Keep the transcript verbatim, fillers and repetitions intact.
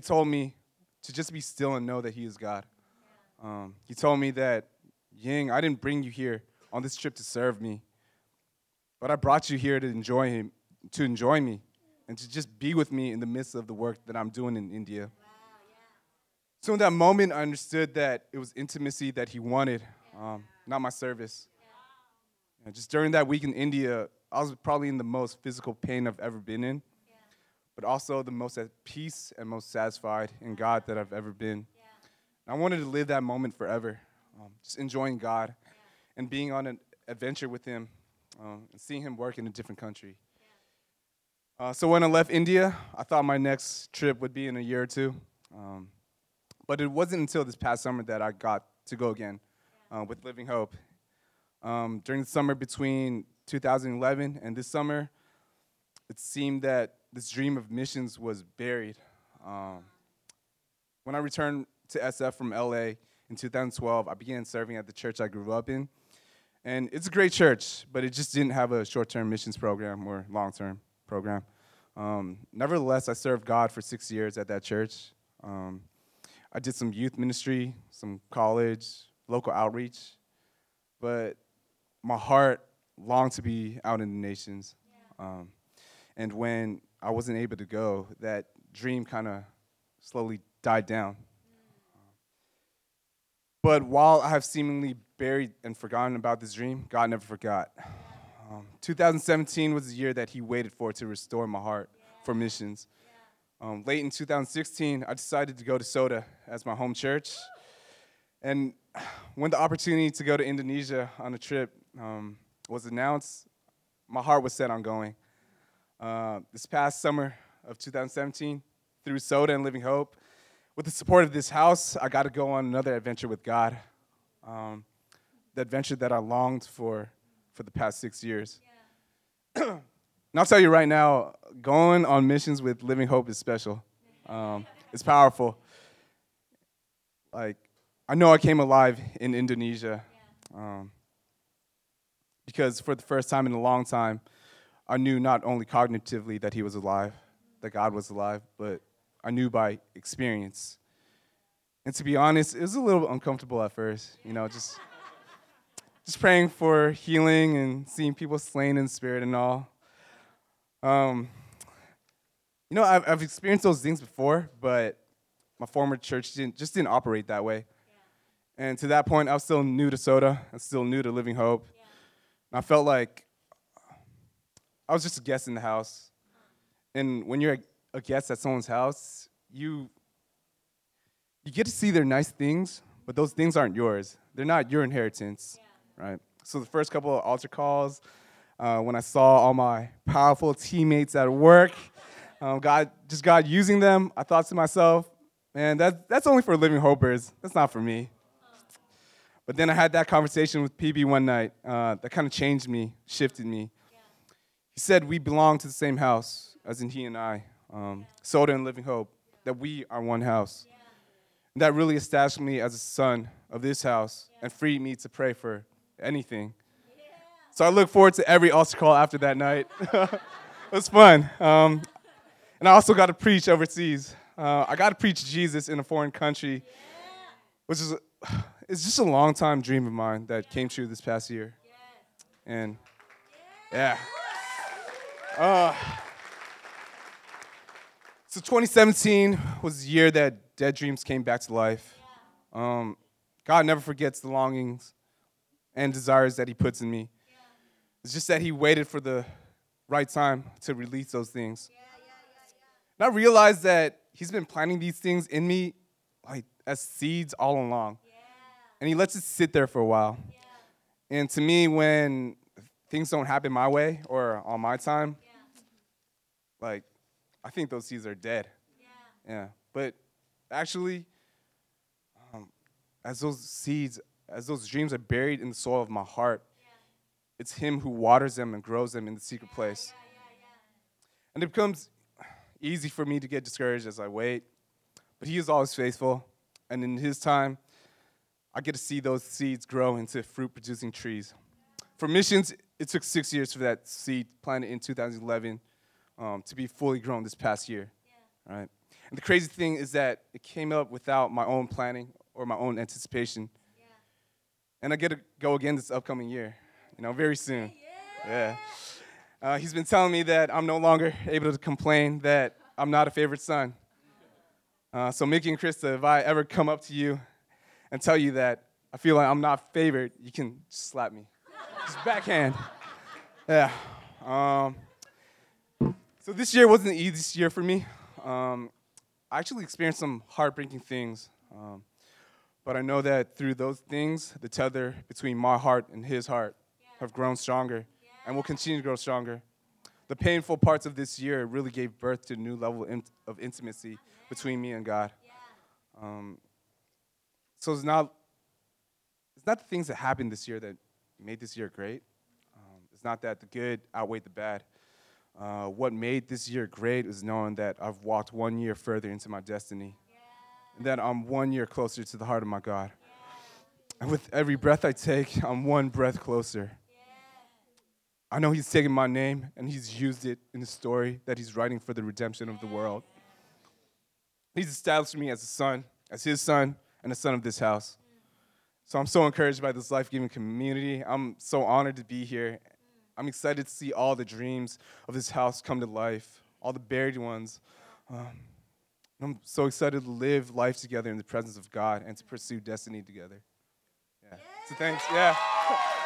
told me to just be still and know that he is God. Um, he told me that, Ying, I didn't bring you here on this trip to serve me, but I brought you here to enjoy him, to enjoy me, and to just be with me in the midst of the work that I'm doing in India. So in that moment, I understood that it was intimacy that he wanted, um, not my service. And just during that week in India, I was probably in the most physical pain I've ever been in, but also the most at peace and most satisfied in God that I've ever been. And I wanted to live that moment forever, um, just enjoying God and being on an adventure with him um, and seeing him work in a different country. Uh, so when I left India, I thought my next trip would be in a year or two. Um, but it wasn't until this past summer that I got to go again uh, with Living Hope. Um, during the summer between two thousand eleven and this summer, it seemed that this dream of missions was buried. Um, when I returned to S F from L A in two thousand twelve, I began serving at the church I grew up in. And it's a great church, but it just didn't have a short-term missions program or long-term program. Um, nevertheless, I served God for six years at that church. Um, I did some youth ministry, some college, local outreach, but my heart longed to be out in the nations. Um, and when I wasn't able to go, that dream kind of slowly died down. But while I have seemingly buried and forgotten about this dream, God never forgot. Um, two thousand seventeen was the year that he waited for to restore my heart for missions. Um, late in two thousand sixteen, I decided to go to SOTA as my home church. And when the opportunity to go to Indonesia on a trip um, was announced, my heart was set on going. Uh, this past summer of two thousand seventeen, through SOTA and Living Hope, with the support of this house, I got to go on another adventure with God. Um, the adventure that I longed for for the past six years. Yeah. And I'll tell you right now, going on missions with Living Hope is special. Um, it's powerful. Like, I know I came alive in Indonesia um, because for the first time in a long time, I knew not only cognitively that he was alive, that God was alive, but I knew by experience. And to be honest, it was a little uncomfortable at first, you know, just just praying for healing and seeing people slain in spirit and all. Um, you know, I've, I've experienced those things before, but my former church didn't just didn't operate that way. Yeah. And to that point, I was still new to SOTA. I was still new to Living Hope. Yeah. And I felt like I was just a guest in the house. And when you're a, a guest at someone's house, you you get to see their nice things, but those things aren't yours. They're not your inheritance, yeah. Right? So the first couple of altar calls, uh, when I saw all my powerful teammates at work, um, God, just God using them, I thought to myself, man, that, that's only for Living Hopers. That's not for me. But then I had that conversation with P B one night uh, that kind of changed me, shifted me. Yeah. He said we belong to the same house, as in he and I, um, yeah. SOTA and Living Hope, that we are one house. Yeah. And that really established me as a son of this house yeah. and freed me to pray for anything. Yeah. So I look forward to every altar call after that night. It was fun. Um, and I also got to preach overseas. Uh, I got to preach Jesus in a foreign country, yeah. which is it's just a long time dream of mine that yeah. came true this past year. Yes. And yeah. Uh, so twenty seventeen was the year that dead dreams came back to life. Yeah. Um, God never forgets the longings and desires that he puts in me. Yeah. It's just that he waited for the right time to release those things. Yeah, yeah, yeah, yeah. And I realized that he's been planting these things in me like as seeds all along. Yeah. And he lets it sit there for a while. Yeah. And to me, when things don't happen my way or on my time, yeah. like, I think those seeds are dead. Yeah. Yeah. But actually, um, as those seeds, as those dreams are buried in the soil of my heart, yeah. it's him who waters them and grows them in the secret yeah, place. Yeah, yeah, yeah. And it becomes easy for me to get discouraged as I wait. But he is always faithful. And in his time, I get to see those seeds grow into fruit-producing trees. For missions, it took six years for that seed planted in two thousand eleven um, to be fully grown this past year. Yeah. Right? And the crazy thing is that it came up without my own planning or my own anticipation. Yeah. And I get to go again this upcoming year, you know, very soon. Yeah. Uh, he's been telling me that I'm no longer able to complain, that I'm not a favorite son. Uh, so Mickey and Krista, if I ever come up to you and tell you that I feel like I'm not favored, you can just slap me. Just backhand. Yeah. Um, so this year wasn't the easiest year for me. Um, I actually experienced some heartbreaking things. Um, but I know that through those things, the tether between my heart and his heart have grown stronger and will continue to grow stronger. The painful parts of this year really gave birth to a new level of intimacy between me and God. Um, so it's not, it's not the things that happened this year that made this year great. Um, it's not that the good outweighed the bad. Uh, what made this year great is knowing that I've walked one year further into my destiny, and that I'm one year closer to the heart of my God. And with every breath I take, I'm one breath closer. I know he's taken my name, and he's used it in the story that he's writing for the redemption of the world. He's established me as a son, as his son, and a son of this house. So I'm so encouraged by this life-giving community. I'm so honored to be here. I'm excited to see all the dreams of this house come to life, all the buried ones. Um, I'm so excited to live life together in the presence of God and to pursue destiny together. Yeah. So thanks. Yeah.